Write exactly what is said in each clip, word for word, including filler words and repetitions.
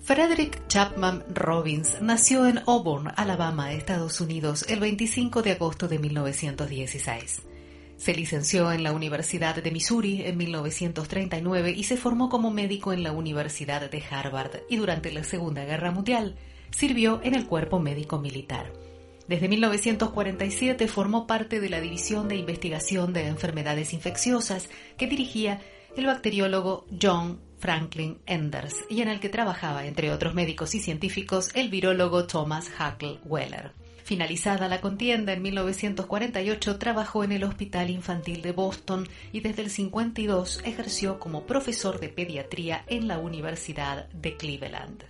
Frederick Chapman Robbins nació en Auburn, Alabama, Estados Unidos, el veinticinco de agosto de mil novecientos dieciséis. Se licenció en la Universidad de Missouri en mil novecientos treinta y nueve y se formó como médico en la Universidad de Harvard, y durante la Segunda Guerra Mundial sirvió en el cuerpo médico militar. Desde mil novecientos cuarenta y siete formó parte de la División de Investigación de Enfermedades Infecciosas que dirigía el bacteriólogo John Franklin Enders, y en el que trabajaba, entre otros médicos y científicos, el virólogo Thomas Huckle Weller. Finalizada la contienda, en mil novecientos cuarenta y ocho trabajó en el Hospital Infantil de Boston y desde el cincuenta y dos ejerció como profesor de pediatría en la Universidad de Cleveland.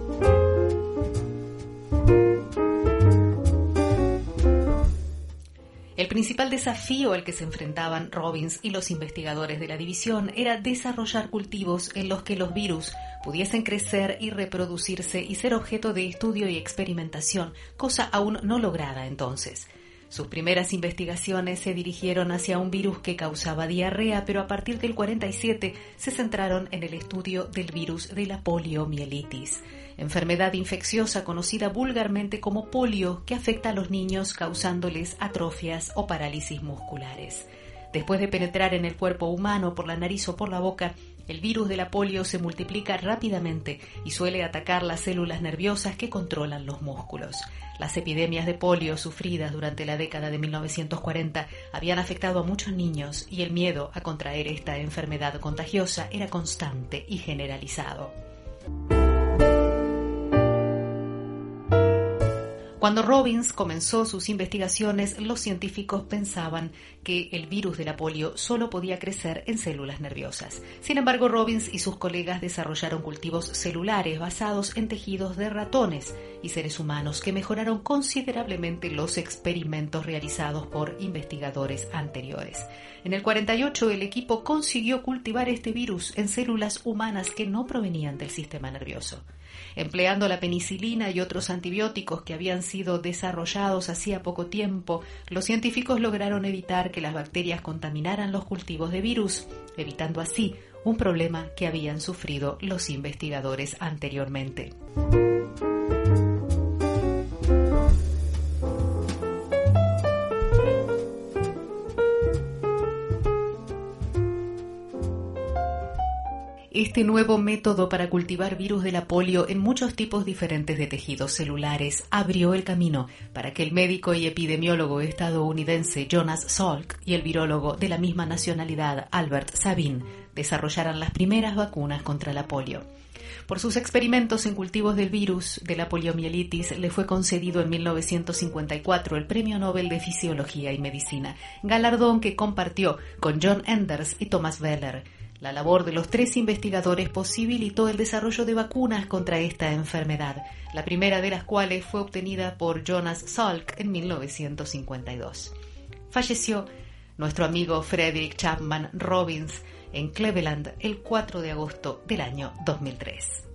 El principal desafío al que se enfrentaban Robbins y los investigadores de la división era desarrollar cultivos en los que los virus pudiesen crecer y reproducirse y ser objeto de estudio y experimentación, cosa aún no lograda entonces. Sus primeras investigaciones se dirigieron hacia un virus que causaba diarrea, pero a partir del cuarenta y siete se centraron en el estudio del virus de la poliomielitis, enfermedad infecciosa conocida vulgarmente como polio, que afecta a los niños causándoles atrofias o parálisis musculares. Después de penetrar en el cuerpo humano por la nariz o por la boca, el virus de la polio se multiplica rápidamente y suele atacar las células nerviosas que controlan los músculos. Las epidemias de polio sufridas durante la década de mil novecientos cuarenta habían afectado a muchos niños y el miedo a contraer esta enfermedad contagiosa era constante y generalizado. Cuando Robbins comenzó sus investigaciones, los científicos pensaban que el virus de la polio solo podía crecer en células nerviosas. Sin embargo, Robbins y sus colegas desarrollaron cultivos celulares basados en tejidos de ratones y seres humanos que mejoraron considerablemente los experimentos realizados por investigadores anteriores. En el cuarenta y ocho, el equipo consiguió cultivar este virus en células humanas que no provenían del sistema nervioso. Empleando la penicilina y otros antibióticos que habían sido desarrollados hacía poco tiempo, los científicos lograron evitar que las bacterias contaminaran los cultivos de virus, evitando así un problema que habían sufrido los investigadores anteriormente. Este nuevo método para cultivar virus de la polio en muchos tipos diferentes de tejidos celulares abrió el camino para que el médico y epidemiólogo estadounidense Jonas Salk y el virólogo de la misma nacionalidad Albert Sabin desarrollaran las primeras vacunas contra la polio. Por sus experimentos en cultivos del virus de la poliomielitis le fue concedido en mil novecientos cincuenta y cuatro el Premio Nobel de Fisiología y Medicina, galardón que compartió con John Enders y Thomas Weller. La labor de los tres investigadores posibilitó el desarrollo de vacunas contra esta enfermedad, la primera de las cuales fue obtenida por Jonas Salk en mil novecientos cincuenta y dos. Falleció nuestro amigo Frederick Chapman Robbins en Cleveland el cuatro de agosto del año dos mil tres.